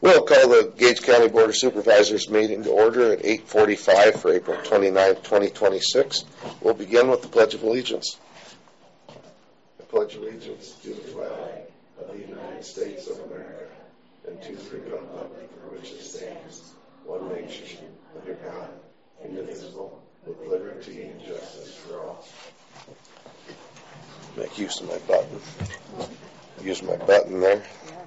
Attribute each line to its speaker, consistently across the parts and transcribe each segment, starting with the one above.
Speaker 1: We'll call the Gage County Board of Supervisors meeting to order at 8:45 for April 29, 2026. We'll begin with the Pledge of Allegiance. I pledge allegiance to the flag of the United States of America and to the republic for which it stands, one nation, under God, indivisible, with liberty and justice for all. Make use of my button. Use my button there.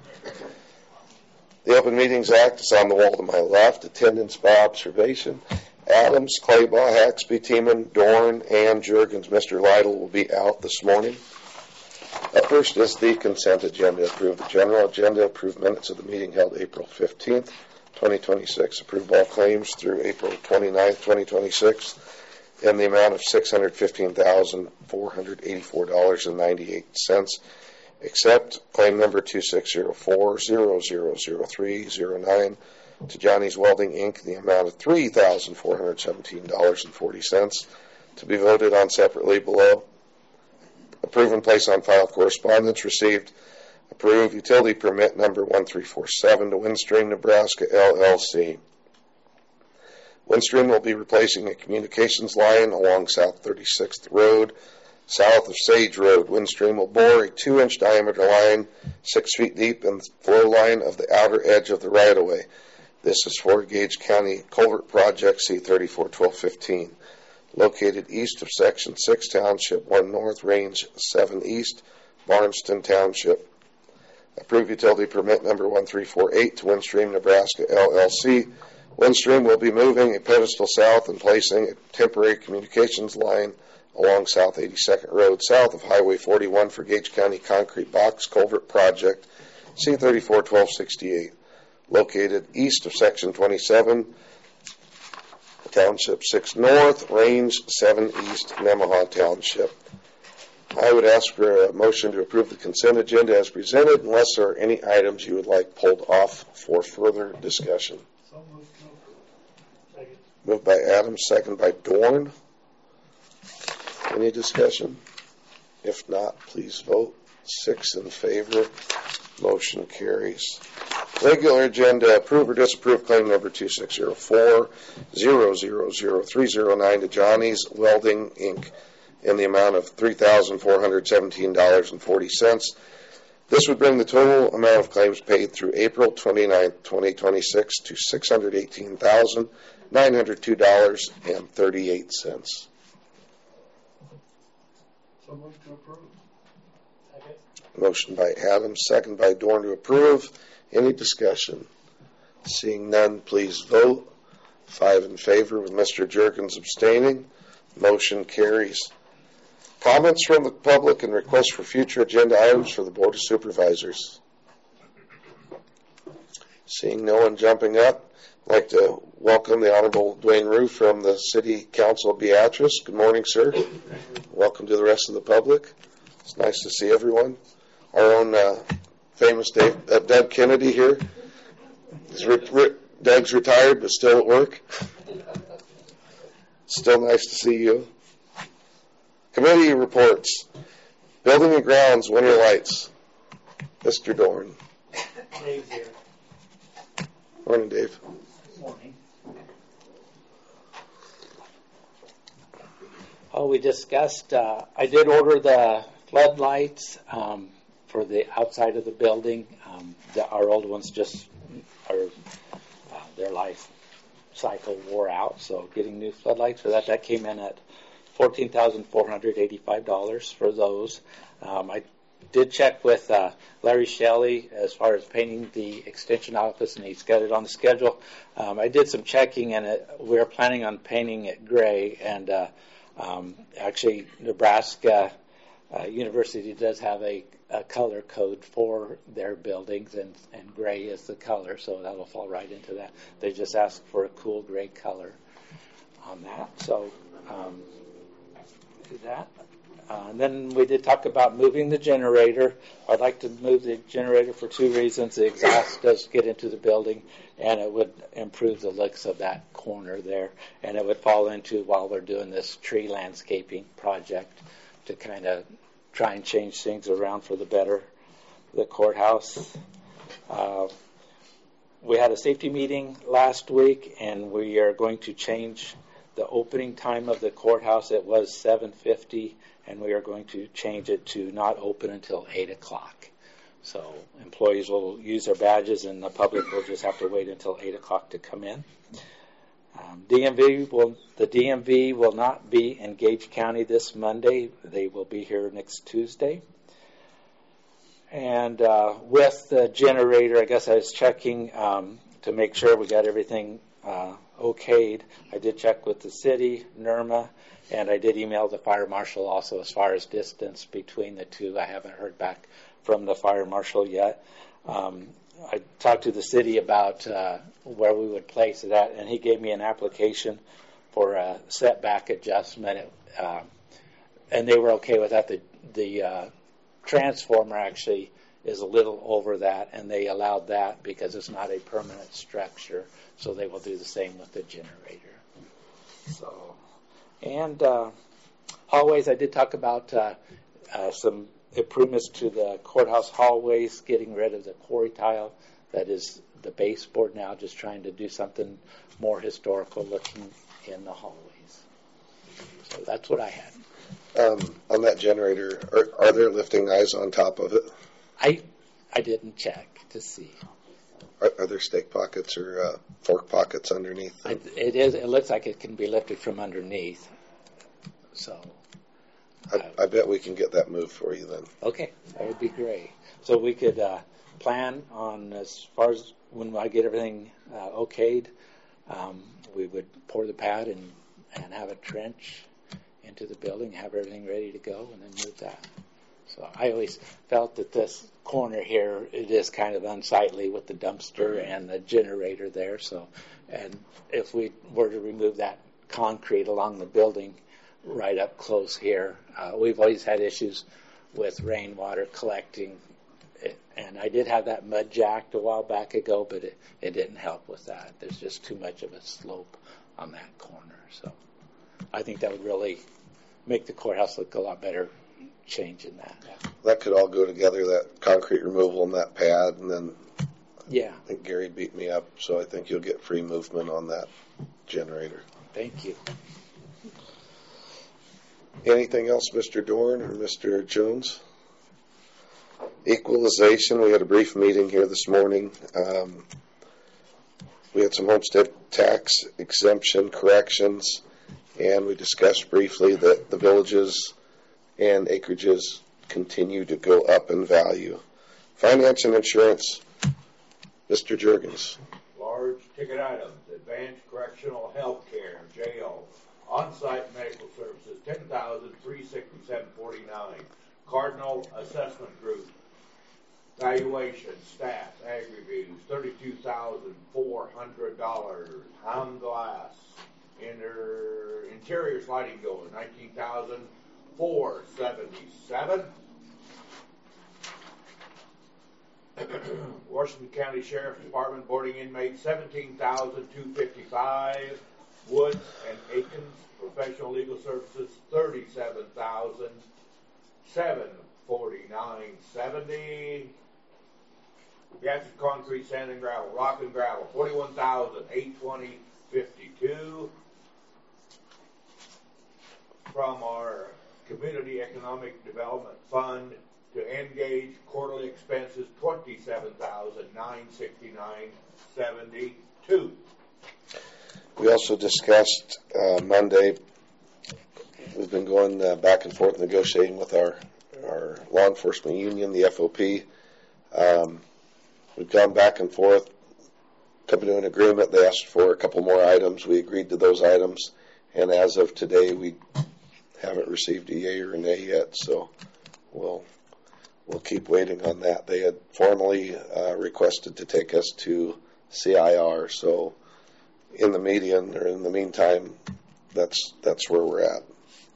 Speaker 1: The Open Meetings Act is on the wall to my left. Attendance by observation. Adams, Claybaugh, Haxby, Tiemann, Dorn, and Juergens. Mr. Lytle will be out this morning. Up first is the consent agenda. Approve the general agenda. Approve minutes of the meeting held April 15th, 2026. Approve all claims through April 29th, 2026 in the amount of $615,484.98. Except claim number 2604-000309 to Johnny's Welding, Inc., the amount of $3,417.40 to be voted on separately below. Approve and place on file correspondence received. Approve utility permit number 1347 to Windstream, Nebraska, LLC. Windstream will be replacing a communications line along South 36th Road, south of Sage Road. Windstream will bore a 2-inch diameter line 6 feet deep in the flow line of the outer edge of the right-of-way. This is for Gage County Culvert Project C-34-1215, located east of Section 6, Township 1 North, Range 7 East, Barnston Township. Approve utility permit number 1348 to Windstream, Nebraska, LLC. Windstream will be moving a pedestal south and placing a temporary communications line along South 82nd Road, south of Highway 41 for Gage County Concrete Box Culvert Project C-34-1268, located east of Section 27, Township 6 North, Range 7 East, Nemaha Township. I would ask for a motion to approve the consent agenda as presented, unless there are any items you would like pulled off for further discussion.
Speaker 2: So moved. Second.
Speaker 1: Moved by Adams, second by Dorn. Any discussion? If not, please vote. 6 in favor. Motion carries. Regular agenda. Approve or disapprove claim number 2604-000309 to Johnny's Welding, Inc. in the amount of $3,417.40. This would bring the total amount of claims paid through April 29, 2026 to $618,902.38.
Speaker 2: So moved to approve. Second.
Speaker 1: Motion by Adams, second by Dorn to approve. Any discussion? Seeing none, please vote. 5 in favor with Mr. Juergens abstaining. Motion carries. Comments from the public and requests for future agenda items for the Board of Supervisors. Seeing no one jumping up, I'd like to welcome the Honorable Dwayne Rue from the City Council of Beatrice. Good morning, sir. Welcome to the rest of the public. It's nice to see everyone. Our own famous Doug Kennedy here. Doug's retired but still at work. Still nice to see you. Committee reports. Building and Grounds, Winter Lights. Mr. Dorn.
Speaker 2: Dave's here.
Speaker 1: Morning, Dave.
Speaker 2: Morning.
Speaker 3: Oh, we discussed, I did order the floodlights for the outside of the building. Our old ones just their life cycle wore out, so getting new floodlights for that came in at $14,485 for those. I did check with Larry Shelley as far as painting the extension office, and he's got it on the schedule. I did some checking, and we're planning on painting it gray, and actually Nebraska University does have a color code for their buildings, and gray is the color, so that'll fall right into that. They just asked for a cool gray color on that, so do that. And then we did talk about moving the generator. I'd like to move the generator for 2 reasons. The exhaust does get into the building, and it would improve the looks of that corner there. And it would fall into while we're doing this tree landscaping project to kind of try and change things around for the better. The courthouse. We had a safety meeting last week, and we are going to change the opening time of the courthouse. It was 7:50, and we are going to change it to not open until 8 o'clock. So employees will use their badges, and the public will just have to wait until 8 o'clock to come in. The DMV will not be in Gage County this Monday. They will be here next Tuesday. And with the generator, I guess I was checking to make sure we got everything okayed. I did check with the city, NERMA, and I did email the fire marshal also as far as distance between the two. I haven't heard back from the fire marshal yet. I talked to the city about where we would place it at, and he gave me an application for a setback adjustment, and they were okay with that. The transformer actually is a little over that, and they allowed that because it's not a permanent structure, so they will do the same with the generator. So, and hallways, I did talk about some improvements to the courthouse hallways, getting rid of the quarry tile that is the baseboard now, just trying to do something more historical looking in the hallways. So that's what I had.
Speaker 1: On that generator, are there lifting eyes on top of it?
Speaker 3: I didn't check to see.
Speaker 1: Are there stake pockets or fork pockets underneath them?
Speaker 3: It looks like it can be lifted from underneath. So
Speaker 1: I bet we can get that moved for you then.
Speaker 3: Okay, that would be great. So we could plan on, as far as when I get everything okayed, we would pour the pad and have a trench into the building, have everything ready to go, and then move that. So I always felt that this corner here, it is kind of unsightly with the dumpster and the generator there. So, and if we were to remove that concrete along the building right up close here, we've always had issues with rainwater collecting. And I did have that mud jacked a while back ago, but it didn't help with that. There's just too much of a slope on that corner. So I think that would really make the courthouse look a lot better, changing that.
Speaker 1: That could all go together, that concrete removal and that pad, and then
Speaker 3: yeah.
Speaker 1: I think Gary beat me up, so I think you'll get free movement on that generator.
Speaker 3: Thank you.
Speaker 1: Anything else, Mr. Dorn or Mr. Jones? Equalization, we had a brief meeting here this morning. We had some homestead tax exemption corrections, and we discussed briefly that the villages and acreages continue to go up in value. Finance and insurance, Mr. Juergens.
Speaker 4: Large ticket items, advanced correctional health care, jail, on-site medical services, $10,367.49. Cardinal Assessment Group, valuation, staff, ag reviews, $32,400. Hound Glass, interior sliding door, $19,477. Washington County Sheriff's Department boarding inmates, $17,255. Woods and Aikens professional legal services, $37,749.70. Gas and concrete, sand and gravel, rock and gravel, $41,820.52. From our Community Economic Development Fund to Engage quarterly expenses, $27,969.72.
Speaker 1: We also discussed Monday, we've been going back and forth negotiating with our law enforcement union, the FOP. We've gone back and forth, coming to an agreement. They asked for a couple more items. We agreed to those items, and as of today, we haven't received a yay or a nay yet, so we'll keep waiting on that. They had formally requested to take us to CIR, so in the meantime, that's where we're at.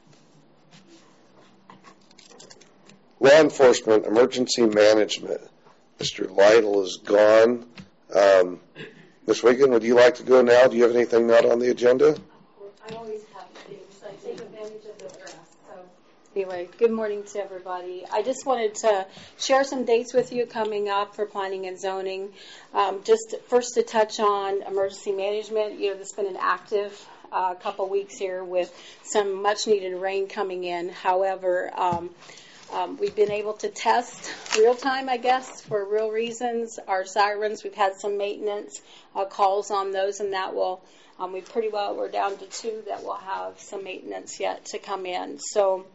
Speaker 1: Law enforcement, emergency management. Mr. Lytle is gone. Ms. Wiggin, would you like to go now? Do you have anything not on the agenda?
Speaker 5: I always have things. I take advantage of the grass. So Anyway, good morning to everybody. I just wanted to share some dates with you coming up for planning and zoning. Just first to touch on emergency management. You know, there's been an active couple weeks here with some much needed rain coming in. However, we've been able to test real time, I guess, for real reasons. Our sirens, we've had some maintenance calls on those, and that will, we're down to 2 that will have some maintenance yet to come in. So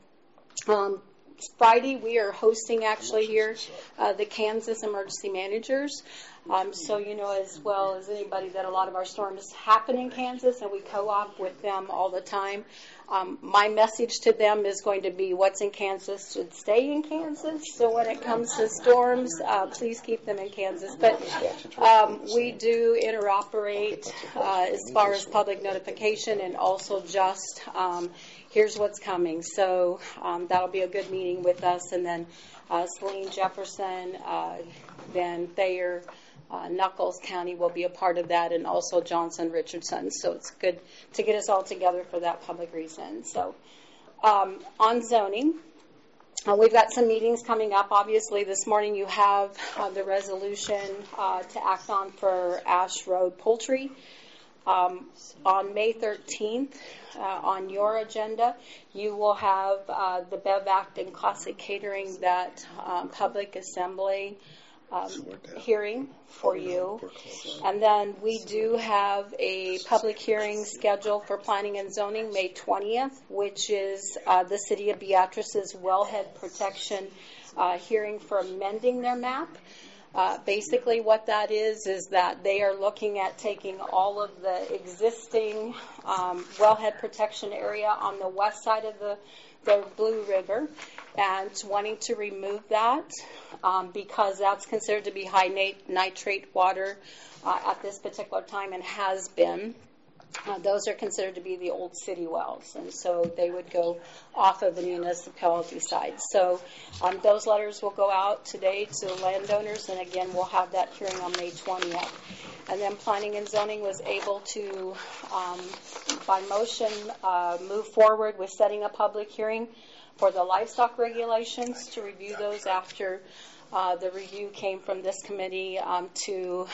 Speaker 5: Friday we are hosting actually here the Kansas Emergency Managers. So you know as well as anybody that a lot of our storms happen in Kansas, and we co-op with them all the time. My message to them is going to be what's in Kansas should stay in Kansas. So when it comes to storms, please keep them in Kansas. But we do interoperate as far as public notification, and also just here's what's coming. So that'll be a good meeting with us. And then Saline, Jefferson, then Thayer, Knuckles County will be a part of that, and also Johnson, Richardson. So it's good to get us all together for that public reason. So on zoning, we've got some meetings coming up. Obviously, this morning you have the resolution to act on for Ash Road Poultry. On May 13th, on your agenda, you will have the Bev Act and Classic Catering, that public assembly hearing for you. And then we do have a public hearing scheduled for planning and zoning May 20th, which is the City of Beatrice's wellhead protection hearing for amending their map. Basically what that is that they are looking at taking all of the existing wellhead protection area on the west side of the Blue River and wanting to remove that because that's considered to be high nitrate water at this particular time, and has been. Those are considered to be the old city wells, and so they would go off of the municipality side. So those letters will go out today to the landowners, and again, we'll have that hearing on May 20th. And then Planning and Zoning was able to, by motion, move forward with setting a public hearing for the livestock regulations to review those after the review came from this committee to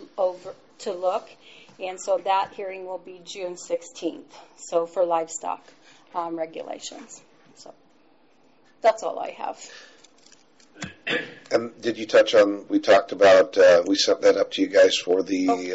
Speaker 5: look. And so that hearing will be June 16th, so for livestock regulations. So that's all I have.
Speaker 1: And did you touch on, we talked about, we sent that up to you guys for the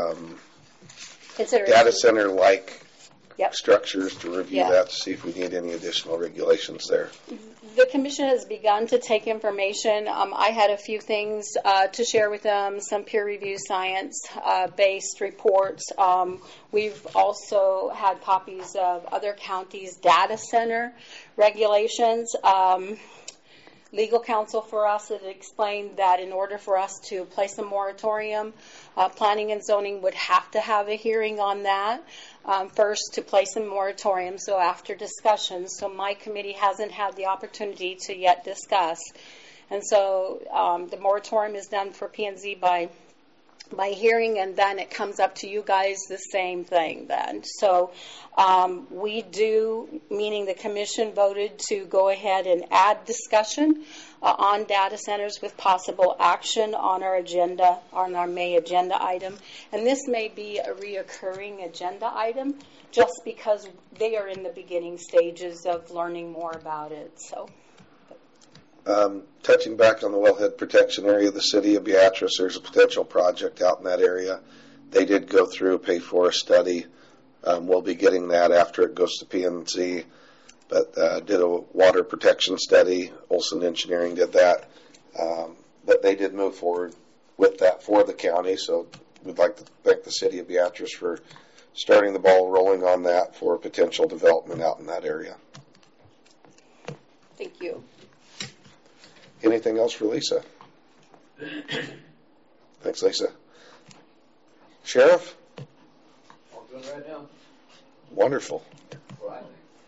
Speaker 1: data center-like structures to review that to see if we need any additional regulations there.
Speaker 5: The commission has begun to take information. I had a few things to share with them, some peer-reviewed science-based reports. We've also had copies of other counties' data center regulations. Legal counsel for us had explained that in order for us to place a moratorium, planning and zoning would have to have a hearing on that first to place a moratorium, so after discussion. So my committee hasn't had the opportunity to yet discuss. And so the moratorium is done for P&Z by hearing, and then it comes up to you guys the same thing then. So we do, meaning the commission voted to go ahead and add discussion on data centers with possible action on our agenda, on our May agenda item. And this may be a reoccurring agenda item just because they are in the beginning stages of learning more about it. So.
Speaker 1: Touching back on the wellhead protection area of the City of Beatrice, there's a potential project out in that area. They did go through, pay for a study. We'll be getting that after it goes to P&Z, but did a water protection study. Olson Engineering did that. But they did move forward with that for the county, so we'd like to thank the City of Beatrice for starting the ball rolling on that for potential development out in that area.
Speaker 5: Thank you.
Speaker 1: Anything else for Lisa? Thanks, Lisa. Sheriff?
Speaker 2: All good right now.
Speaker 1: Wonderful.
Speaker 2: Right.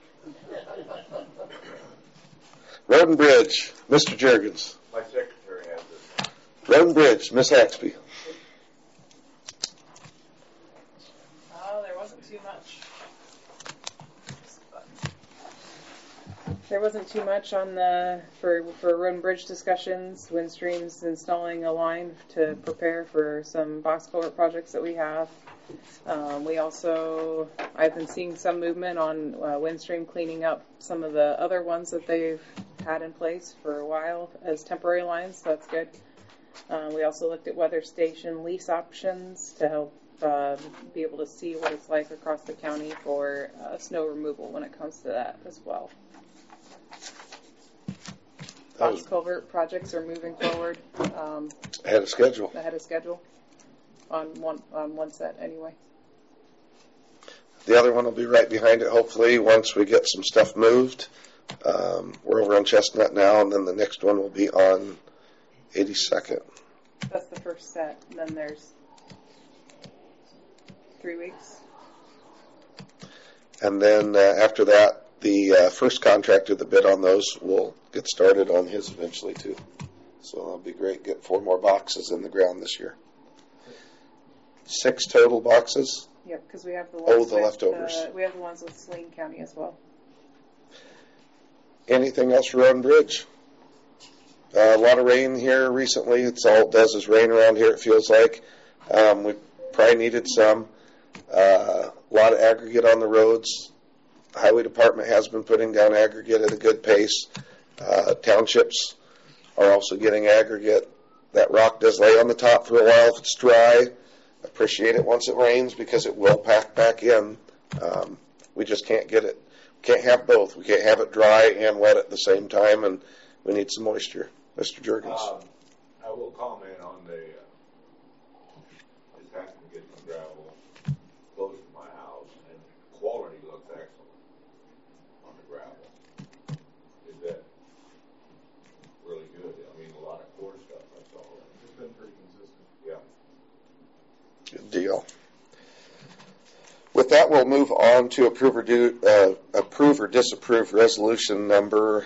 Speaker 1: Road and Bridge, Mr. Juergens.
Speaker 4: My secretary has this.
Speaker 1: Road and Bridge, Ms. Haxby.
Speaker 6: Oh, there wasn't too much. There wasn't too much on the for road and bridge discussions. Windstream's installing a line to prepare for some box culvert projects that we have. I've been seeing some movement on Windstream cleaning up some of the other ones that they've had in place for a while as temporary lines, so that's good. We also looked at weather station lease options to help be able to see what it's like across the county for snow removal when it comes to that as well. Box culvert projects are moving forward.
Speaker 1: Ahead of schedule.
Speaker 6: On one set anyway.
Speaker 1: The other one will be right behind it, hopefully, once we get some stuff moved. We're over on Chestnut now, and then the next one will be on 82nd.
Speaker 6: That's the first set. And then there's 3 weeks.
Speaker 1: And then after that, the first contractor that bid on those will get started on his eventually, too. So that'll be great. Get 4 more boxes in the ground this year. 6 total boxes.
Speaker 6: Yep, because we have the ones
Speaker 1: the leftovers.
Speaker 6: We have the ones with Saline County as well.
Speaker 1: Anything else for Road and Bridge? A lot of rain here recently. It's all it does is rain around here, it feels like. We probably needed some. A lot of aggregate on the roads. The Highway Department has been putting down aggregate at a good pace. Townships are also getting aggregate. That rock does lay on the top for a while if it's dry. Appreciate it once it rains because it will pack back in. We just can't get it. Can't have both. We can't have it dry and wet at the same time, and we need some moisture. Mr. Juergens.
Speaker 4: I will comment on just having to get some gravel close to my house, and quality looks excellent on the gravel. Is that really good? I mean, a lot of core stuff, that's all.
Speaker 2: It's been pretty consistent.
Speaker 4: Yeah.
Speaker 1: Good deal. With that, we'll move on to approve or disapprove resolution number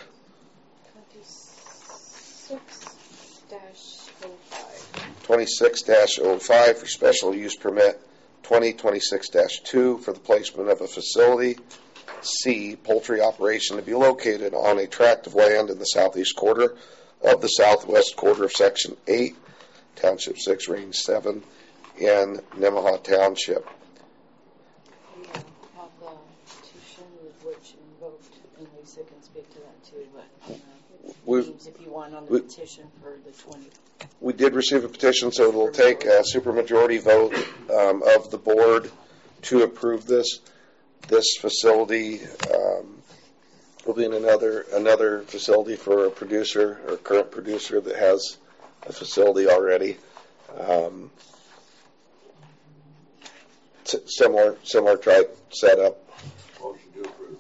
Speaker 1: 26-05 for special use permit 2026-2 for the placement of a facility C poultry operation to be located on a tract of land in the southeast quarter of the southwest quarter of Section 8, Township 6, Range 7 in Nemaha Township.
Speaker 7: We have the petition with which invoked, and Lisa can speak to that too, but names if you want on the petition for the 20.
Speaker 1: We did receive a petition, so it will take a supermajority vote of the board to approve this. This facility will be in another facility for a producer or current producer that has a facility already. Similar type setup.
Speaker 4: Motion to approve.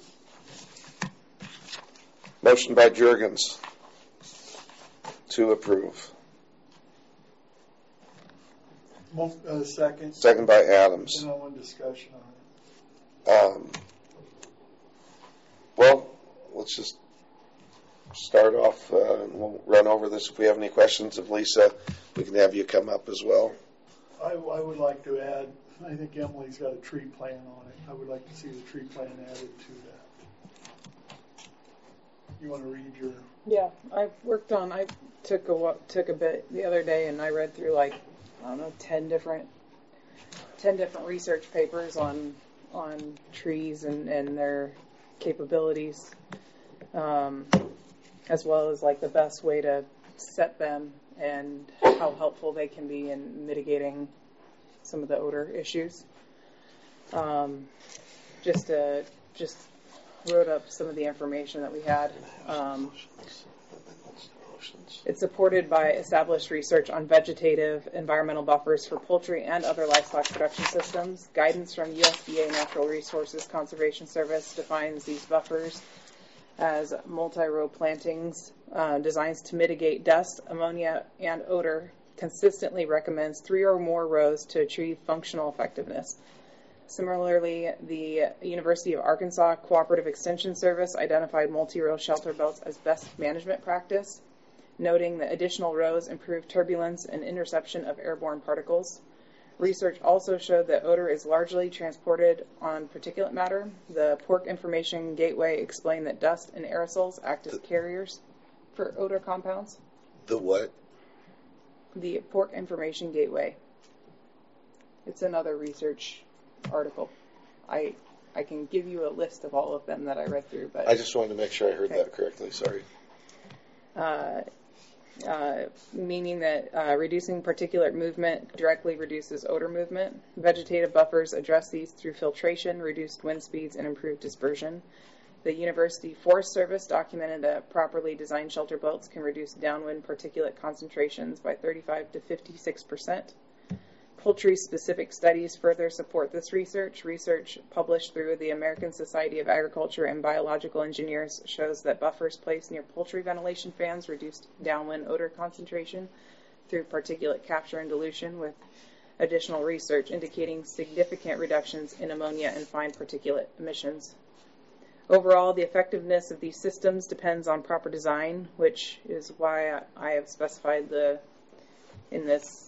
Speaker 1: Motion by Juergens to approve.
Speaker 2: Second.
Speaker 1: Second by Adams.
Speaker 2: And one discussion on it.
Speaker 1: Well, let's just start off. And we'll run over this. If we have any questions of Lisa, we can have you come up as well.
Speaker 2: I would like to add, I think Emily's got a tree plan on it. I would like to see the tree plan added to that. You want to read your...
Speaker 6: Yeah, I took a bit the other day, and I read through 10 different research papers on trees and their capabilities, as well as the best way to set them and how helpful they can be in mitigating some of the odor issues. Just wrote up some of the information that we had. It's supported by established research on vegetative environmental buffers for poultry and other livestock production systems. Guidance from USDA Natural Resources Conservation Service defines these buffers as multi-row plantings designed to mitigate dust, ammonia, and odor. Consistently recommends 3 or more rows to achieve functional effectiveness. Similarly, the University of Arkansas Cooperative Extension Service identified multi-row shelter belts as best management practice, noting that additional rows improve turbulence and interception of airborne particles. Research also showed that odor is largely transported on particulate matter. The Pork Information Gateway explained that dust and aerosols act as carriers for odor compounds.
Speaker 1: The what?
Speaker 6: The Pork Information Gateway. It's another research article. I can give you a list of all of them that I read through, but
Speaker 1: I just wanted to make sure I heard
Speaker 6: Okay.
Speaker 1: that correctly. Sorry.
Speaker 6: Meaning that reducing particulate movement directly reduces odor movement. Vegetative buffers address these through filtration, reduced wind speeds, and improved dispersion. The University Forest Service documented that properly designed shelter belts can reduce downwind particulate concentrations by 35 to 56%. Poultry-specific studies further support this research. Research published through the American Society of Agriculture and Biological Engineers shows that buffers placed near poultry ventilation fans reduced downwind odor concentration through particulate capture and dilution, with additional research indicating significant reductions in ammonia and fine particulate emissions. Overall, the effectiveness of these systems depends on proper design, which is why I have specified in this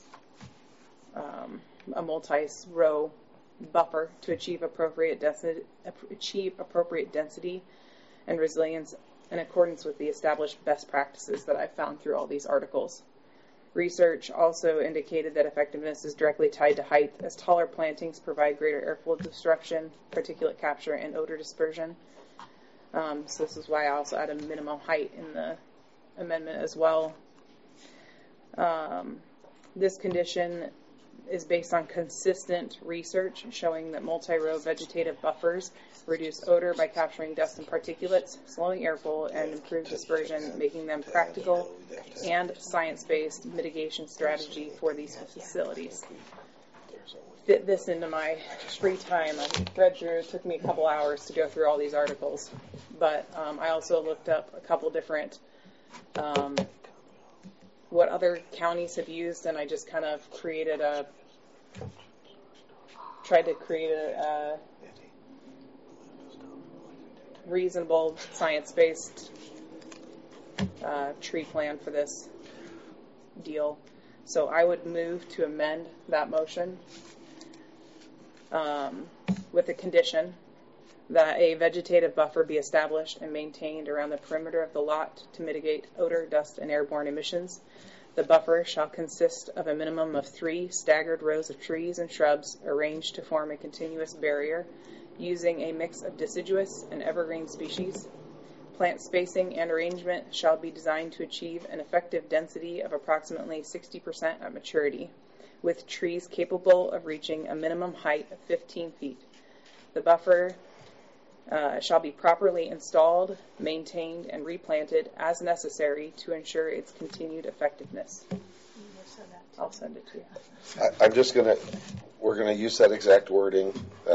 Speaker 6: a multi-row buffer to achieve appropriate density and resilience in accordance with the established best practices that I've found through all these articles. Research also indicated that effectiveness is directly tied to height, as taller plantings provide greater airflow disruption, particulate capture, and odor dispersion. So this is why I also add a minimum height in the amendment as well. This condition is based on consistent research showing that multi-row vegetative buffers reduce odor by capturing dust and particulates, slowing airflow, and improve dispersion, making them practical and science-based mitigation strategy for these facilities. Fit this into my free time. I read through, it took me a couple hours to go through all these articles, but I also looked up a couple different what other counties have used, and I just kind of tried to create a reasonable science-based tree plan for this deal. So I would move to amend that motion with a condition that a vegetative buffer be established and maintained around the perimeter of the lot to mitigate odor, dust, and airborne emissions. The buffer shall consist of a minimum of 3 staggered rows of trees and shrubs arranged to form a continuous barrier using a mix of deciduous and evergreen species. Plant spacing and arrangement shall be designed to achieve an effective density of approximately 60% at maturity, with trees capable of reaching a minimum height of 15 feet. The buffer shall be properly installed, maintained, and replanted as necessary to ensure its continued effectiveness. I'll send it to you.
Speaker 1: We're going to use that exact wording.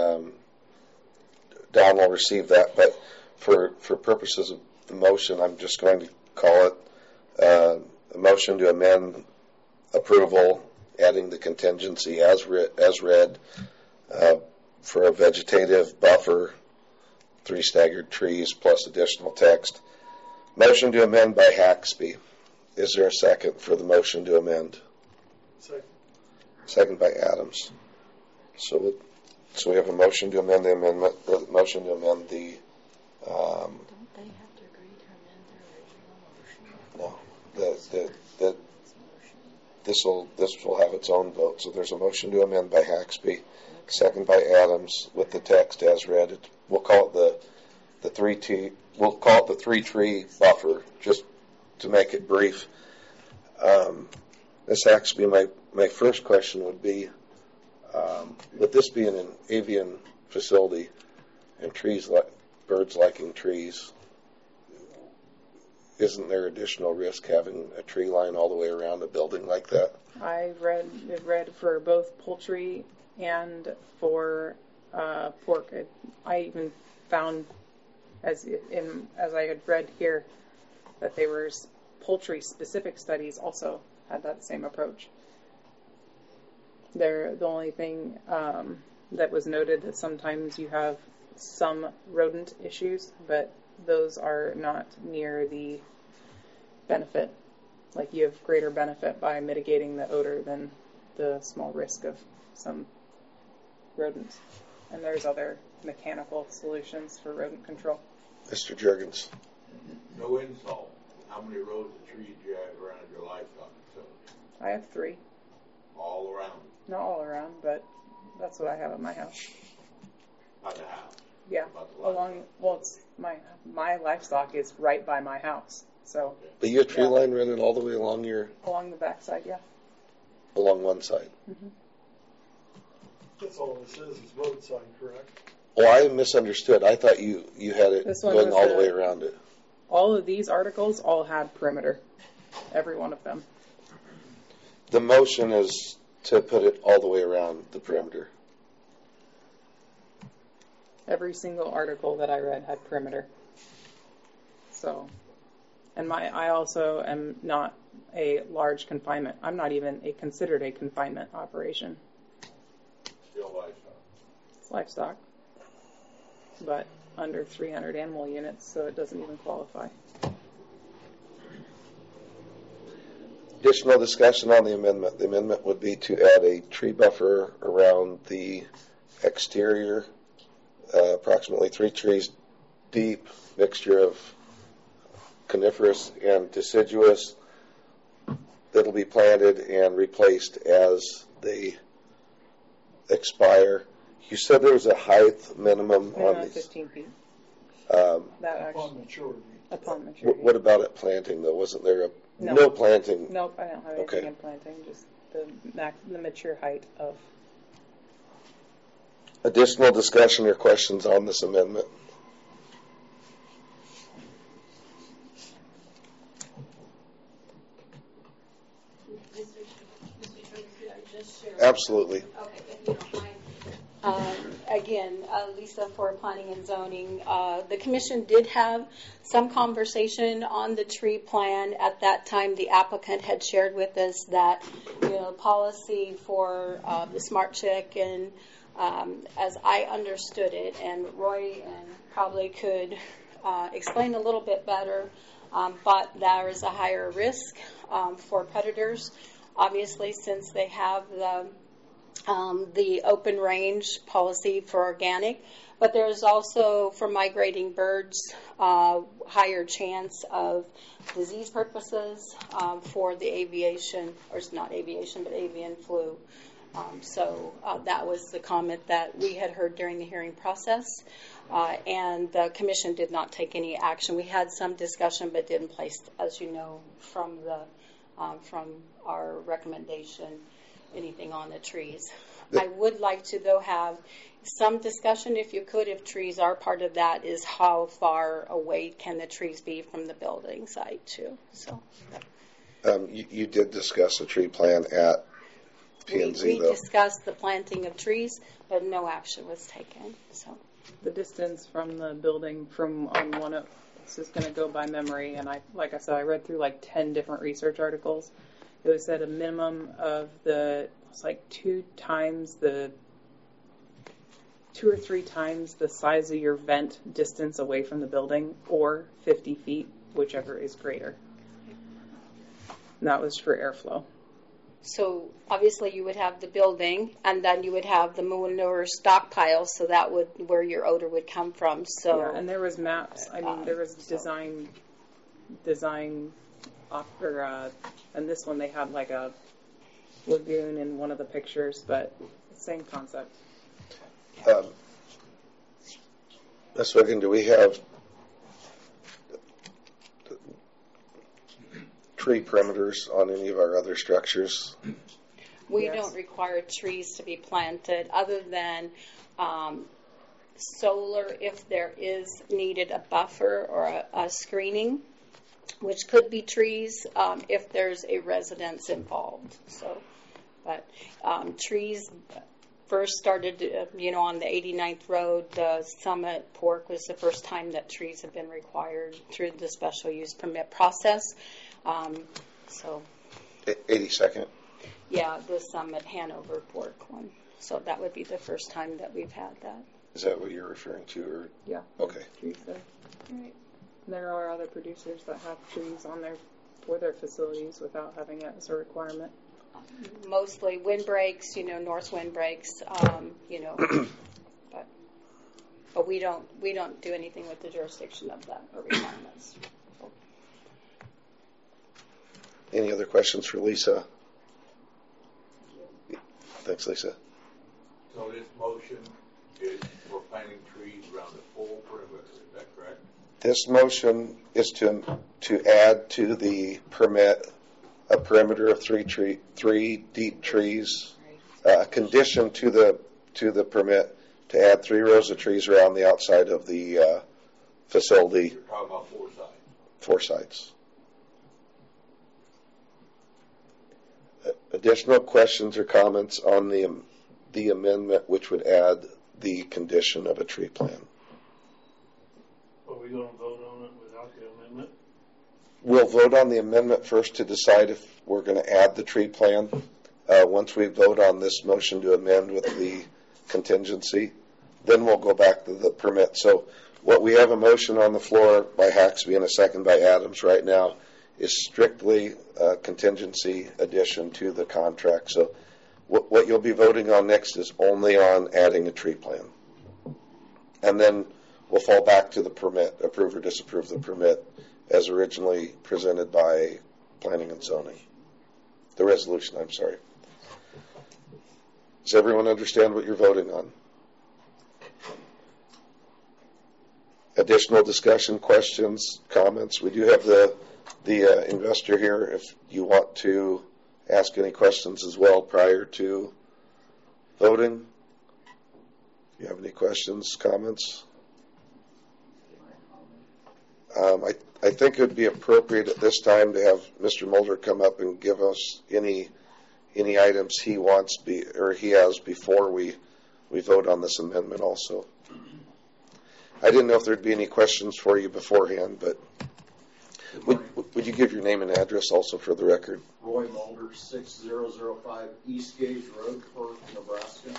Speaker 1: Don will receive that, but for purposes of the motion, I'm just going to call it a motion to amend approval, adding the contingency as read for a vegetative buffer, 3 staggered trees plus additional text. Motion to amend by Haxby. Is there a second for the motion to amend? Second by Adams. So we have a motion to amend the amendment. Motion to amend the.
Speaker 7: Don't they have to agree to amend their original motion?
Speaker 1: No. This will have its own vote. So there's a motion to amend by Haxby, second by Adams with the text as read. We'll call it the 3T. We'll call it the 3-tree buffer, just to make it brief. Ms. Haxby, my first question would be, with this being an avian facility and birds liking trees, isn't there additional risk having a tree line all the way around a building like that?
Speaker 6: I read for both poultry and for pork. I even found, as I had read here, that they were poultry-specific studies also had that same approach. The only thing that was noted that sometimes you have some rodent issues, but those are not near the benefit. Like, you have greater benefit by mitigating the odor than the small risk of some rodents. And there's other mechanical solutions for rodent control.
Speaker 1: Mr. Juergens.
Speaker 4: No insult. How many rows of trees do you have around your livestock facility?
Speaker 6: I have 3.
Speaker 4: All around?
Speaker 6: Not all around, but that's what I have at my house.
Speaker 4: Not the house?
Speaker 6: Yeah,
Speaker 4: About the livestock.
Speaker 6: it's my livestock is right by my house, so
Speaker 1: But you have tree line running all the way along
Speaker 6: along the backside, yeah.
Speaker 1: along one side.
Speaker 2: That's all this is roadside, correct?
Speaker 1: Oh, I misunderstood. I thought you had it
Speaker 6: This one
Speaker 1: going
Speaker 6: was
Speaker 1: all the way around it.
Speaker 6: All of these articles all had perimeter, every one of them.
Speaker 1: The motion is to put it all the way around the perimeter.
Speaker 6: Every single article that I read had perimeter. So, and I also am not a large confinement. I'm not even considered a confinement operation.
Speaker 4: Still livestock?
Speaker 6: It's livestock, but under 300 animal units, so it doesn't even qualify.
Speaker 1: Additional discussion on the amendment. The amendment would be to add a tree buffer around the exterior, approximately 3 trees deep, mixture of coniferous and deciduous, that'll be planted and replaced as they expire. You said there was a height minimum on these.
Speaker 6: 15 feet.
Speaker 1: Um,
Speaker 6: That actually,
Speaker 2: Upon maturity.
Speaker 6: upon maturity.
Speaker 1: what about at planting, though? Wasn't there a
Speaker 6: No.
Speaker 1: no planting?
Speaker 6: Nope, I don't have anything
Speaker 1: Okay.
Speaker 6: in planting, just the mature height of.
Speaker 1: Additional discussion or questions on this amendment? Absolutely.
Speaker 5: Okay, if you don't mind. Again, Lisa for Planning and Zoning. The commission did have some conversation on the tree plan. At that time, the applicant had shared with us that, policy for the Smart Chick, and as I understood it, and Roy probably could explain a little bit better, but there is a higher risk for predators. Obviously, since they have the open range policy for organic, but there's also, for migrating birds, higher chance of disease purposes for the aviation, or it's not aviation, but avian flu. So that was the comment that we had heard during the hearing process, and the commission did not take any action. We had some discussion, but didn't place, as you know, from our recommendation, anything on the trees. I would like to, though, have some discussion, if you could, if trees are part of that, is how far away can the trees be from the building site, too. So
Speaker 1: You did discuss a tree plan at P&Z,
Speaker 5: we
Speaker 1: though.
Speaker 5: discussed the planting of trees, but no action was taken. So
Speaker 6: The distance from the building on one of this is going to go by memory, and like I said, I read through like 10 different research articles. It was at a minimum of it's like 2 or 3 times the size of your vent distance away from the building, or 50 feet, whichever is greater. And that was for airflow.
Speaker 5: So obviously you would have the building, and then you would have the manure stockpile, so that would where your odor would come from. So
Speaker 6: yeah, and there was maps. I mean, there was design, and this one they had like a lagoon in one of the pictures, but same concept.
Speaker 1: Ms. Wiggin, do we have tree perimeters on any of our other structures?
Speaker 5: we
Speaker 6: Yes.
Speaker 5: don't require trees to be planted, other than solar if there is needed a buffer or a screening, which could be trees if there's a residence involved. So, but trees first started, on the 89th Road, the Summit Pork was the first time that trees have been required through the special use permit process. So,
Speaker 1: 82nd.
Speaker 5: yeah, the Summit Hanover Pork one. So that would be the first time that we've had that.
Speaker 1: Is that what you're referring to? Or
Speaker 6: Yeah.
Speaker 1: okay.
Speaker 6: Trees there.
Speaker 5: Right.
Speaker 6: There are other producers that have trees on for their facilities without having it as a requirement.
Speaker 5: mostly windbreaks, north windbreaks, but we don't do anything with the jurisdiction of that or requirements.
Speaker 1: Any other questions for Lisa? Thanks, Lisa.
Speaker 4: So this motion is for planting trees around the full perimeter, is that correct?
Speaker 1: This motion is to add to the permit a perimeter of three deep trees, condition to the permit to add 3 rows of trees around the outside of the facility.
Speaker 4: You're talking about 4 sides.
Speaker 1: 4 sides. Additional questions or comments on the amendment, which would add the condition of a tree plan?
Speaker 8: Are we going to vote on it without the amendment?
Speaker 1: We'll vote on the amendment first to decide if we're going to add the tree plan. Once we vote on this motion to amend with the contingency, then we'll go back to the permit. So what we have a motion on the floor by Haxby and a second by Adams right now is strictly a contingency addition to the contract. So what you'll be voting on next is only on adding a tree plan. And then we'll fall back to the permit, approve or disapprove the permit as originally presented by Planning and Zoning. The resolution, I'm sorry. Does everyone understand what you're voting on? Additional discussion, questions, comments? We do have the investor here if you want to ask any questions as well prior to voting. If you have any questions, comments? I think it would be appropriate at this time to have Mr. Mulder come up and give us any items he wants he has before we vote on this amendment also. I didn't know if there'd be any questions for you beforehand, but would you give your name and address also for the record?
Speaker 9: Roy Mulder, 6005 East Gage Road, Perth, Nebraska.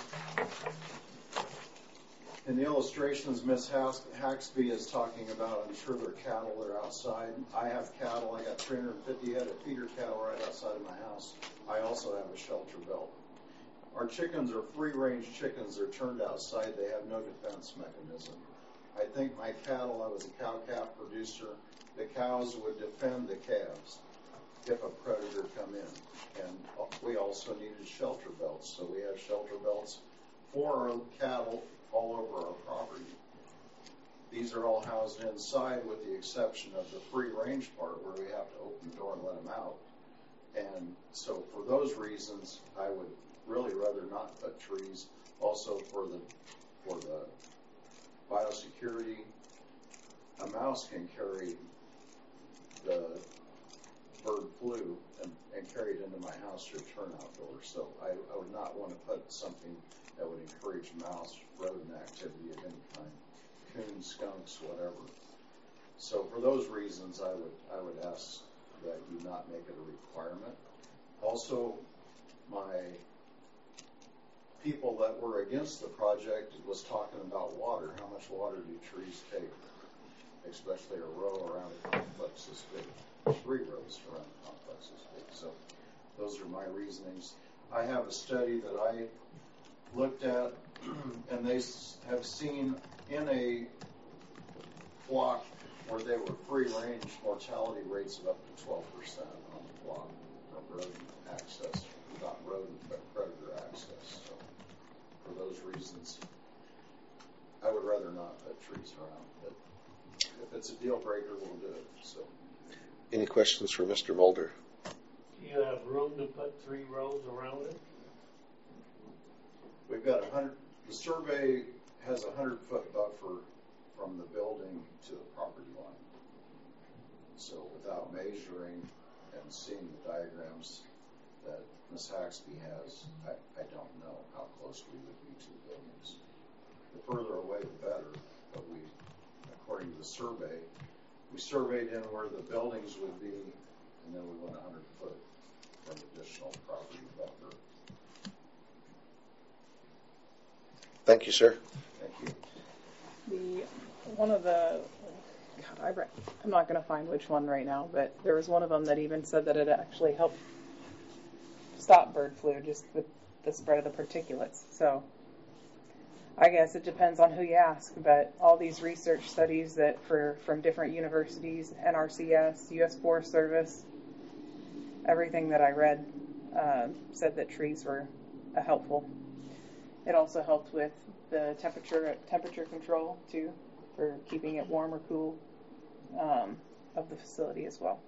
Speaker 9: In the illustrations Ms. Haxby is talking about, I'm sure they're cattle that are outside. I have cattle. I got 350 head of feeder cattle right outside of my house. I also have a shelter belt. Our chickens are free-range chickens. They're turned outside. They have no defense mechanism. I think my cattle, I was a cow-calf producer, the cows would defend the calves if a predator come in. And we also needed shelter belts, so we have shelter belts for our cattle all over our property. These are all housed inside with the exception of the free-range part where we have to open the door and let them out. And so for those reasons, I would really rather not put trees. Also for the biosecurity, a mouse can carry the bird flu and carry it into my house through turnout doors. So I would not want to put something that would encourage mouse rodent activity of any kind, coons, skunks, whatever. So for those reasons, I would ask that you not make it a requirement. Also, my people that were against the project was talking about water. How much water do trees take? Especially a row around a complex this big. 3 rows around a complex this big. So those are my reasonings. I have a study that I looked at, and they have seen in a flock where they were free-range mortality rates of up to 12% on the flock from rodent access, not rodent but predator access. So for those reasons, I would rather not put trees around. But if it's a deal breaker, we'll do it. So,
Speaker 1: any questions for Mr. Mulder?
Speaker 8: Do you have room to put 3 rows around it?
Speaker 9: We've got 100. The survey has a 100-foot buffer from the building to the property line. So without measuring and seeing the diagrams that Ms. Haxby has, I don't know how close we would be to the buildings. The further away, the better. But we, according to the survey, we surveyed in where the buildings would be, and then we went 100 foot from additional property buffer.
Speaker 1: Thank you, sir.
Speaker 9: Thank you.
Speaker 6: I'm not going to find which one right now, but there was one of them that even said that it actually helped stop bird flu, just with the spread of the particulates. So I guess it depends on who you ask, but all these research studies that from different universities, NRCS, U.S. Forest Service, everything that I read said that trees were helpful. It also helped with the temperature control too, for keeping it warm or cool of the facility as well.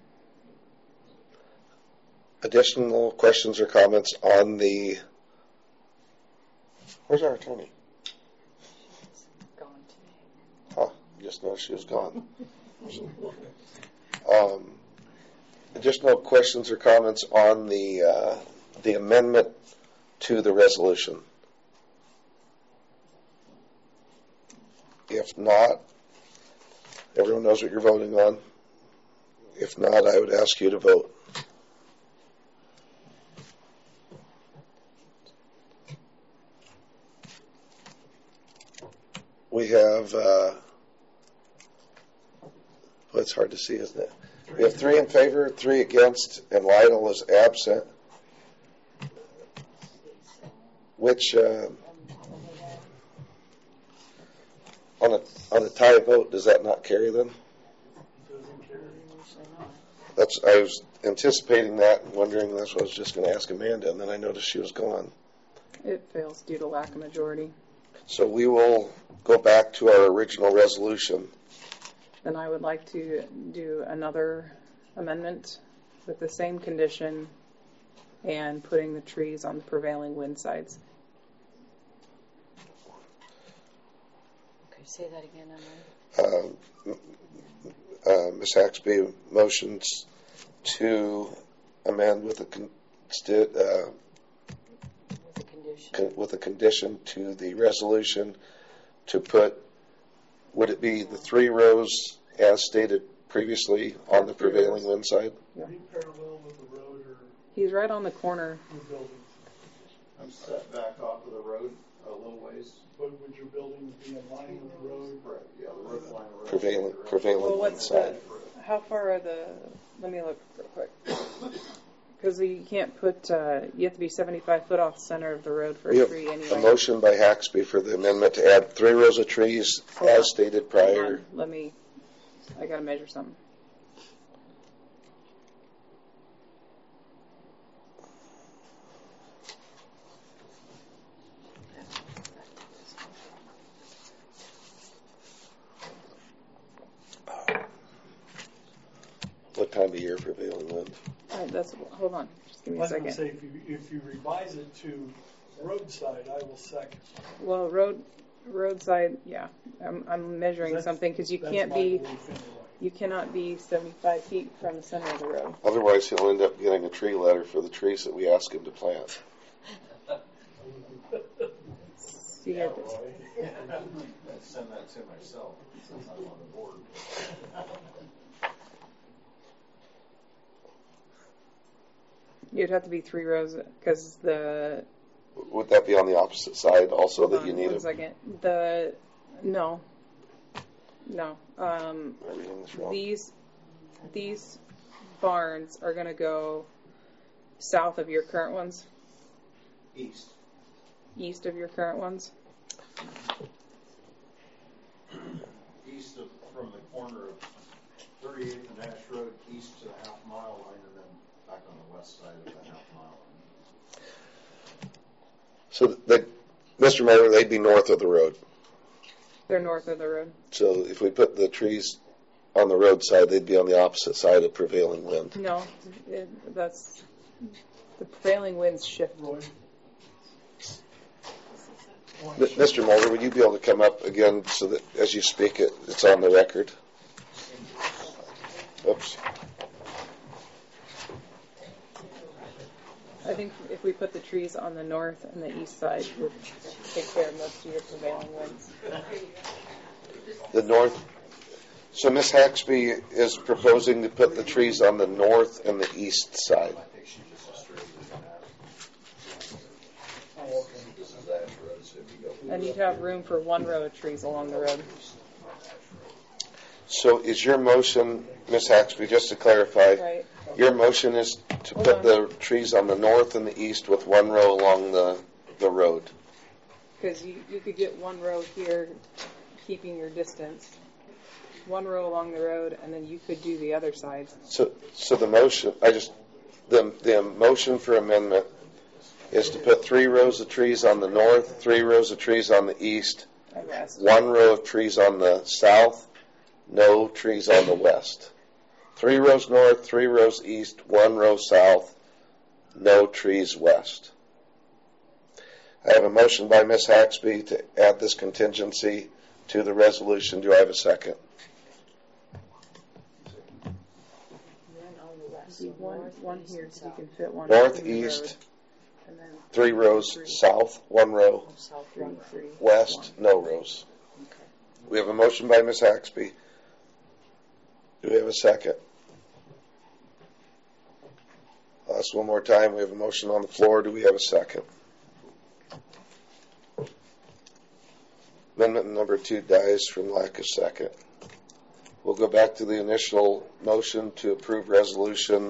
Speaker 1: Additional questions or comments on the... Where's our attorney?
Speaker 7: Gone today.
Speaker 1: Huh, just noticed she was gone. Additional questions or comments on the amendment to the resolution? If not, everyone knows what you're voting on. If not, I would ask you to vote. We have, well, it's hard to see, isn't it? We have 3 in favor, 3 against, and Lionel is absent. Which, on a tie vote, does that not carry then? I was anticipating that and wondering, that's what I was just going to ask Amanda, and then I noticed she was gone.
Speaker 6: It fails due to lack of majority.
Speaker 1: So we will go back to our original resolution.
Speaker 6: Then I would like to do another amendment with the same condition and putting the trees on the prevailing wind sides.
Speaker 7: Okay, say that again, Emily.
Speaker 1: Ms. Haxby motions to amend with a condition to the resolution to put, would it be the 3 rows as stated previously on the prevailing wind side?
Speaker 2: Are you parallel with the road or
Speaker 6: He's right on the corner.
Speaker 2: your buildings?
Speaker 9: I'm set back off of the road a little ways.
Speaker 2: But would your buildings be in line with the road?
Speaker 9: Right, yeah, the roof line. around
Speaker 1: Prevailing
Speaker 6: Well,
Speaker 1: wind
Speaker 6: what's
Speaker 1: side.
Speaker 6: how far are let me look real quick. Because you can't put, you have to be 75 foot off the center of the road for
Speaker 1: We
Speaker 6: a
Speaker 1: have
Speaker 6: tree
Speaker 1: a
Speaker 6: anyway.
Speaker 1: motion by Haxby for the amendment to add 3 rows of trees as stated prior.
Speaker 6: Hold on, I gotta measure something.
Speaker 1: What time of year prevailing wind?
Speaker 6: Hold on, just give me
Speaker 2: I
Speaker 6: a
Speaker 2: was going to
Speaker 6: second.
Speaker 2: say, if you revise it to roadside, I will second.
Speaker 6: Well, roadside, yeah. I'm measuring
Speaker 2: That's-
Speaker 6: something because you
Speaker 2: That's
Speaker 6: can't
Speaker 2: my
Speaker 6: be,
Speaker 2: belief anyway.
Speaker 6: you cannot be 75 feet from the center of the road.
Speaker 1: Otherwise, he'll end up getting a tree letter for the trees that we ask him to plant.
Speaker 6: So you have to-
Speaker 9: I'd send that to myself since I'm on the board.
Speaker 6: You'd have to be 3 rows because
Speaker 1: Would that be on the opposite side also
Speaker 6: hold
Speaker 1: that
Speaker 6: on
Speaker 1: you need
Speaker 6: one second. No.
Speaker 1: Am I reading this wrong?
Speaker 6: These barns are going to go south of your current ones, east of your current ones.
Speaker 9: East of, from the corner of 38th and Ash Road, east to the half-mile line, and then back on the west side of the half-mile line.
Speaker 1: So, Mr. Mayor, they'd be north of the road.
Speaker 6: They're north of the road.
Speaker 1: So if we put the trees on the roadside, they'd be on the opposite side of prevailing wind.
Speaker 6: No, that's the prevailing winds shift.
Speaker 2: Roy?
Speaker 1: Mr. Mulder, would you be able to come up again so that as you speak it's on the record? Oops.
Speaker 6: I think if we put the trees on the north and the east side, we'd take care of most of your prevailing winds.
Speaker 1: The north. So Ms. Haxby is proposing to put the trees on the north and the east side.
Speaker 6: And you'd have room for 1 row of trees along the road.
Speaker 1: So is your motion, Ms. Haxby, just to clarify,
Speaker 6: Right.
Speaker 1: your motion is to
Speaker 6: Hold
Speaker 1: put
Speaker 6: on.
Speaker 1: the trees on the north and the east with one row along the road.
Speaker 6: Because you could get one row here, keeping your distance, one row along the road, and then you could do the other side.
Speaker 1: So the motion, the motion for amendment is to put 3 rows of trees on the north, 3 rows of trees on the east,
Speaker 6: And west.
Speaker 1: 1 row of trees on the south, no trees on the west. 3 rows north, 3 rows east, 1 row south, no trees west. I have a motion by Ms. Haxby to add this contingency to the resolution. Do I have a second?
Speaker 7: And then on the west, so
Speaker 6: One
Speaker 7: north,
Speaker 6: here,
Speaker 7: east,
Speaker 6: so you
Speaker 7: and
Speaker 6: can fit one.
Speaker 1: North,
Speaker 6: in the road.
Speaker 1: east,
Speaker 6: And then
Speaker 1: 3 rows, south, 1 row,
Speaker 7: south, south,
Speaker 6: three,
Speaker 7: one.
Speaker 6: three,
Speaker 1: west,
Speaker 6: one.
Speaker 1: no rows. We have a motion by Ms. Haxby. Do we have a second? I'll ask one more time. We have a motion on the floor. Do we have a second? Amendment number 2 dies from lack of second. We'll go back to the initial motion to approve resolution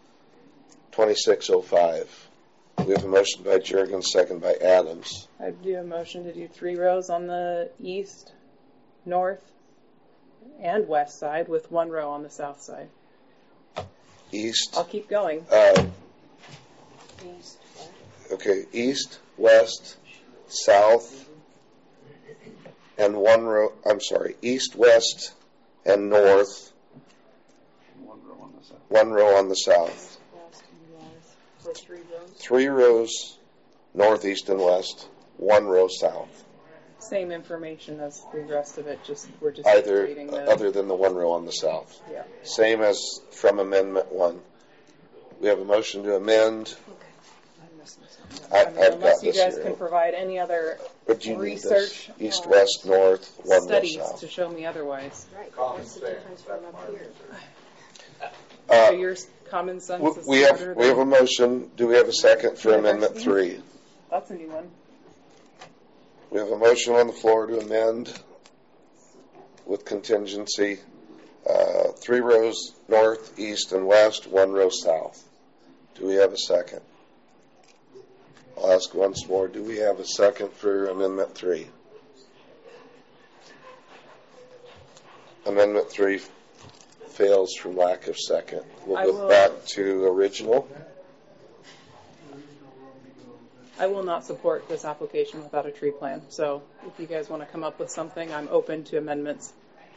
Speaker 1: 2605. We have a motion by Juergens, second by Adams.
Speaker 6: I do a motion to do 3 rows on the east, north, and west side with 1 row on the south side.
Speaker 1: East.
Speaker 6: I'll keep going.
Speaker 7: East, west.
Speaker 1: Okay, east, west, south, and 1 row, east, west, and north, 1 row on the south.
Speaker 7: West and north for 3 rows.
Speaker 1: 3 rows, north, east, and west, 1 row south.
Speaker 6: Same information as the rest of it, we're just
Speaker 1: Either,
Speaker 6: updating the...
Speaker 1: other than the 1 row on the south.
Speaker 6: Yeah.
Speaker 1: Same as from Amendment 1. We have a motion to amend.
Speaker 7: I'm missing something.
Speaker 1: I've got
Speaker 6: Unless you
Speaker 1: this
Speaker 6: guys
Speaker 1: here.
Speaker 6: can provide any other
Speaker 1: But you need this.
Speaker 6: research
Speaker 1: East, west, north, 1 row
Speaker 6: studies
Speaker 1: south.
Speaker 6: to show me otherwise.
Speaker 7: Right, but what's the difference from up here?
Speaker 6: So your common sense is
Speaker 1: We
Speaker 6: smarter
Speaker 1: have a
Speaker 6: than...
Speaker 1: motion. Do we have a second for Amendment 3?
Speaker 6: That's a new one.
Speaker 1: We have a motion on the floor to amend with contingency, 3 rows north, east, and west, 1 row south. Do we have a second? I'll ask once more. Do we have a second for Amendment 3? Amendment 3 fails from lack of second. We'll go back to original.
Speaker 6: I will not support this application without a tree plan. So if you guys want to come up with something, I'm open to amendments.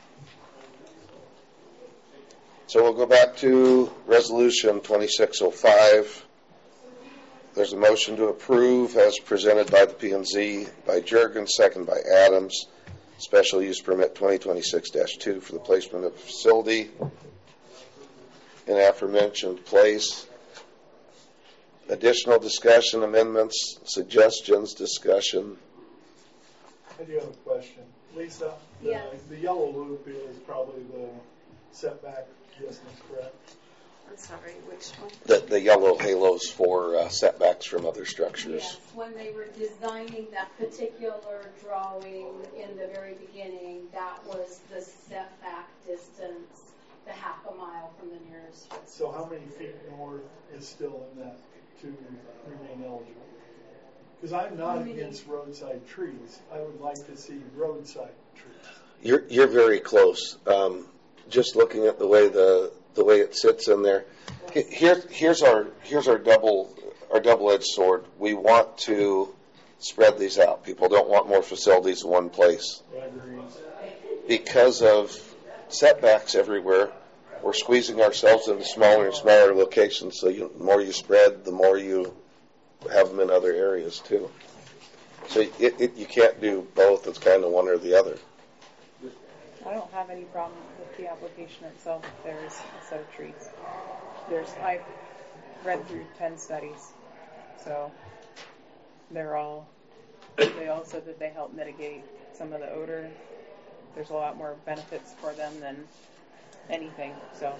Speaker 1: So we'll go back to Resolution 2605. There's a motion to approve as presented by the P&Z by Juergens, second by Adams. Special use permit 2026-2 for the placement of a facility in aforementioned place. Additional discussion, amendments, suggestions, discussion.
Speaker 2: I do have a question. Lisa,
Speaker 5: Yes.
Speaker 2: the yellow loop is probably the setback distance, correct?
Speaker 5: I'm sorry, which one?
Speaker 1: The yellow halos for setbacks from other structures.
Speaker 5: Yes, when they were designing that particular drawing in the very beginning, that was the setback distance, the half a mile from the nearest.
Speaker 2: So how many feet north is still in that to remain eligible? Because I'm not against roadside trees. I would like to see roadside trees.
Speaker 1: You're very close. Just looking at the way it sits in there. Here's our double-edged sword. We want to spread these out. People don't want more facilities in one place.
Speaker 2: I agree.
Speaker 1: Because of setbacks everywhere, we're squeezing ourselves into smaller and smaller locations. So the more you spread, the more you have them in other areas too. So you can't do both. It's kind of one or the other.
Speaker 6: I don't have any problem with the application itself. There's a set of trees. I've read through 10 studies, so they all said that they help mitigate some of the odor. There's a lot more benefits for them than anything, so.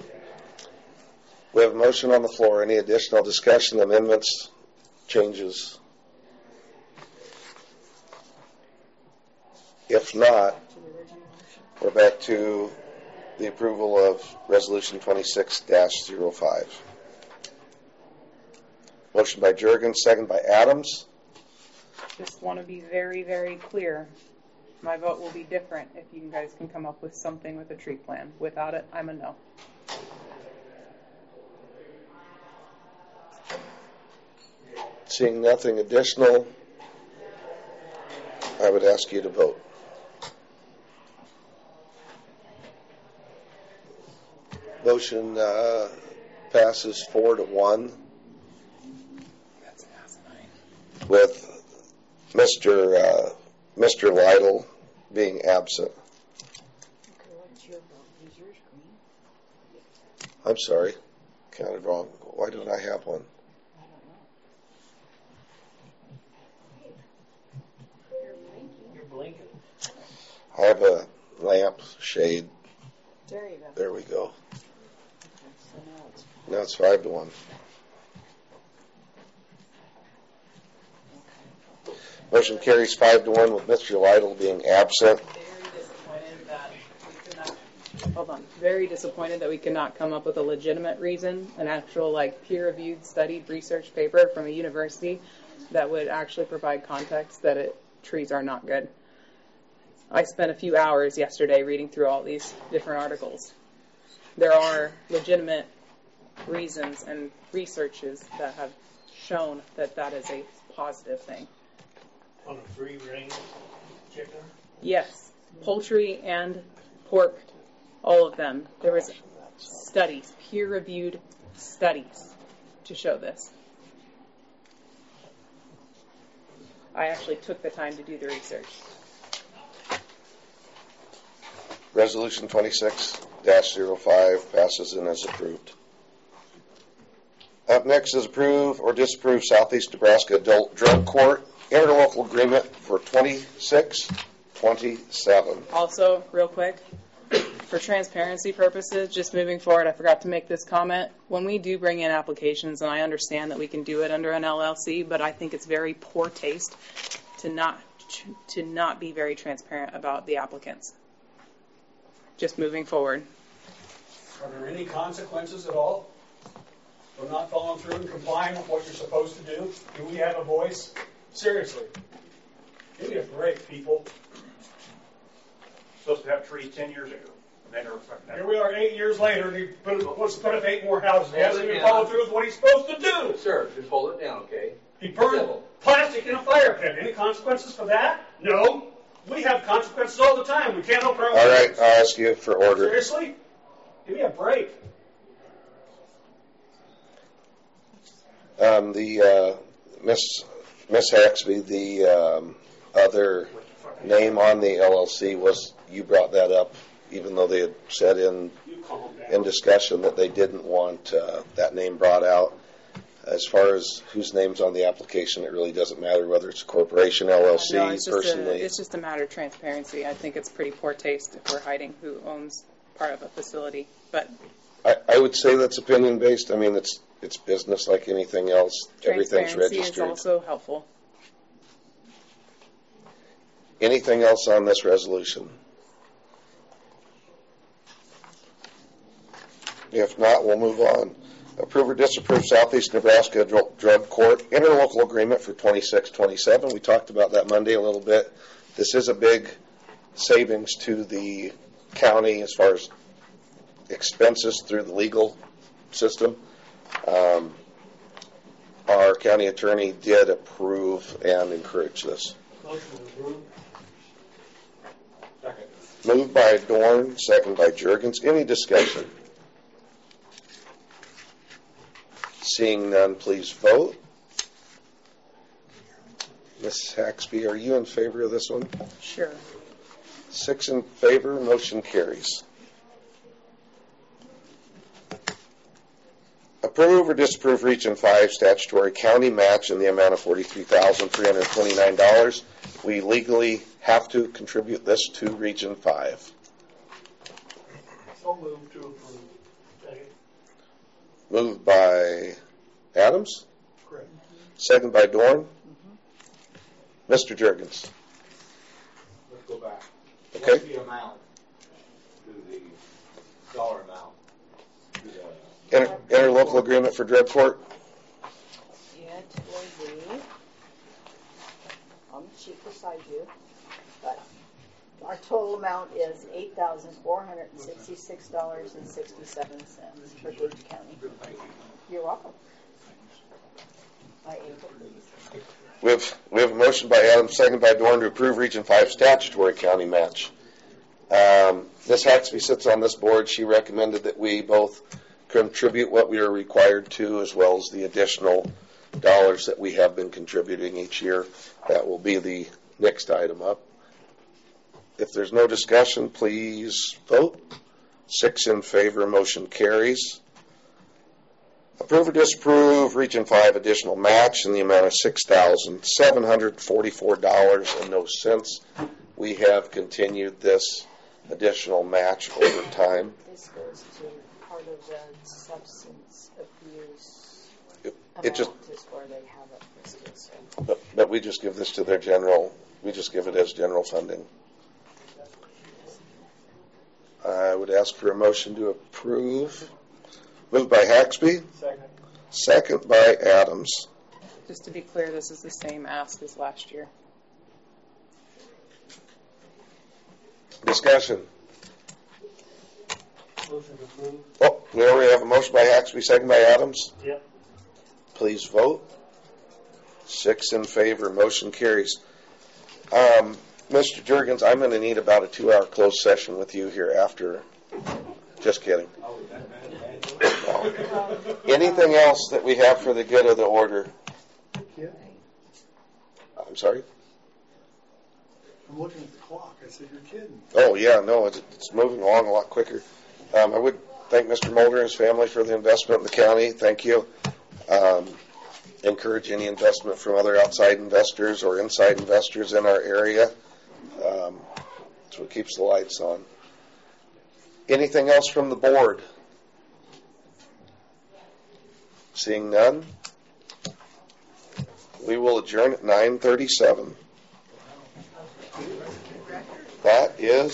Speaker 1: We have a motion on the floor. Any additional discussion, amendments, changes? If not, we're back to the approval of Resolution 26-05. Motion by Juergens, second by Adams.
Speaker 6: Just want to be very, very clear. My vote will be different if you guys can come up with something with a tree plan. Without it, I'm a no.
Speaker 1: Seeing nothing additional, I would ask you to vote. Motion passes 4-1 with Mr. Lytle being absent.
Speaker 7: Okay, what's your vote? Is yours green?
Speaker 1: I'm sorry, counted wrong. Why don't I have one?
Speaker 7: I don't know.
Speaker 8: You're blinking.
Speaker 1: I have a lamp shade.
Speaker 7: There you go.
Speaker 1: There we go.
Speaker 7: Okay, so
Speaker 1: Now it's 5-1. Motion carries 5-1 with Mr. Lytle being absent.
Speaker 6: Very disappointed that we could not come up with a legitimate reason, an actual peer-reviewed, studied research paper from a university that would actually provide context that trees are not good. I spent a few hours yesterday reading through all these different articles. There are legitimate reasons and researches that have shown that is a positive thing.
Speaker 8: On a free-range chicken?
Speaker 6: Yes, poultry and pork, all of them. There was studies, peer-reviewed studies to show this. I actually took the time to do the research.
Speaker 1: Resolution 26-05 passes and is approved. Up next is approve or disapprove Southeast Nebraska Adult Drug Court interlocal agreement for 2627.
Speaker 6: Also, real quick, for transparency purposes, just moving forward, I forgot to make this comment. When we do bring in applications, and I understand that we can do it under an LLC, but I think it's very poor taste to not be very transparent about the applicants. Just moving forward.
Speaker 10: Are there any consequences at all for not following through and complying with what you're supposed to do? Do we have a voice? Seriously. Give me a break, people.
Speaker 11: Supposed to have trees 10 years ago.
Speaker 10: Here we are 8 years later, and he wants to put up 8 more houses. He hasn't even followed through with what he's supposed to do.
Speaker 11: Sir, just hold it down, okay?
Speaker 10: He burned plastic in a fire pit. Any consequences for that? No. We have consequences all the time. We can't open our
Speaker 1: All right, I'll ask you for order.
Speaker 10: Seriously? Give me a break.
Speaker 1: Miss Haxby, the other name on the LLC was, you brought that up, even though they had said in discussion that they didn't want that name brought out. As far as whose name's on the application, it really doesn't matter whether it's a corporation, LLC,
Speaker 6: No, it's
Speaker 1: personally.
Speaker 6: it's just a matter of transparency. I think it's pretty poor taste if we're hiding who owns part of a facility. But
Speaker 1: I would say that's opinion based. I mean, it's business like anything else. Everything's
Speaker 6: transparency
Speaker 1: registered.
Speaker 6: is also helpful.
Speaker 1: Anything else on this resolution? If not, we'll move on. Approve or disapprove Southeast Nebraska Drug Court interlocal agreement for 2627. We talked about that Monday a little bit. This is a big savings to the county as far as expenses through the legal system. Our county attorney did approve and encourage this.
Speaker 8: Motion approved.
Speaker 11: Second.
Speaker 1: Moved by Dorn, second by Juergens. Any discussion? Seeing none, please vote. Ms. Haxby, are you in favor of this one?
Speaker 6: Sure.
Speaker 1: 6 in favor, motion carries. Approve or disapprove Region 5 statutory county match in the amount of $43,329. We legally have to contribute this to Region 5.
Speaker 2: So moved to approve.
Speaker 8: Second.
Speaker 1: Moved by Adams,
Speaker 2: Correct.
Speaker 1: second by Dorn. Mr. Juergens.
Speaker 4: Let's go back.
Speaker 1: Okay.
Speaker 4: What's the amount to the dollar amount to the
Speaker 1: Interlocal agreement for drug court.
Speaker 7: Yeah, the, on the sheet beside you, but our total amount is $8,466.67 for Gage County. You're welcome.
Speaker 1: We have a motion by Adams, second by Dorn to approve Region 5 statutory county match. Ms. Haxby sits on this board. She recommended that we both contribute what we are required to, as well as the additional dollars that we have been contributing each year. That will be the next item up. If there's no discussion, please vote. 6 in favor, motion carries. Approve or disapprove Region 5 additional match in the amount of $6,744.00. We have continued this additional match over time.
Speaker 7: This goes to part of the substance abuse
Speaker 1: It just,
Speaker 7: is where they have it listed. So.
Speaker 1: but we just give this to their general, we just give it as general funding. I would ask for a motion to approve. Moved by Haxby. Second by Adams.
Speaker 6: Just to be clear, this is the same ask as last year.
Speaker 1: Discussion.
Speaker 8: Motion approved.
Speaker 1: Oh, we already have a motion by Haxby, second by Adams.
Speaker 8: Yep.
Speaker 1: Please vote. 6 in favor, motion carries. Mr. Juergens, I'm going to need about a 2-hour closed session with you here after. Just kidding. Anything else that we have for the good of the order?
Speaker 2: Yeah.
Speaker 1: I'm sorry?
Speaker 2: I'm looking at the clock. I said, you're kidding.
Speaker 1: Oh, yeah, no, it's moving along a lot quicker. I would thank Mr. Mulder and his family for the investment in the county. Thank you. Encourage any investment from other outside investors or inside investors in our area. That's what keeps the lights on. Anything else from the board? Seeing none, we will adjourn at 9:37. That is